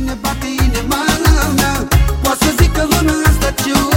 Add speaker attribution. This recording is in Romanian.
Speaker 1: bine bate inima mea. Poate să zică lumea asta ce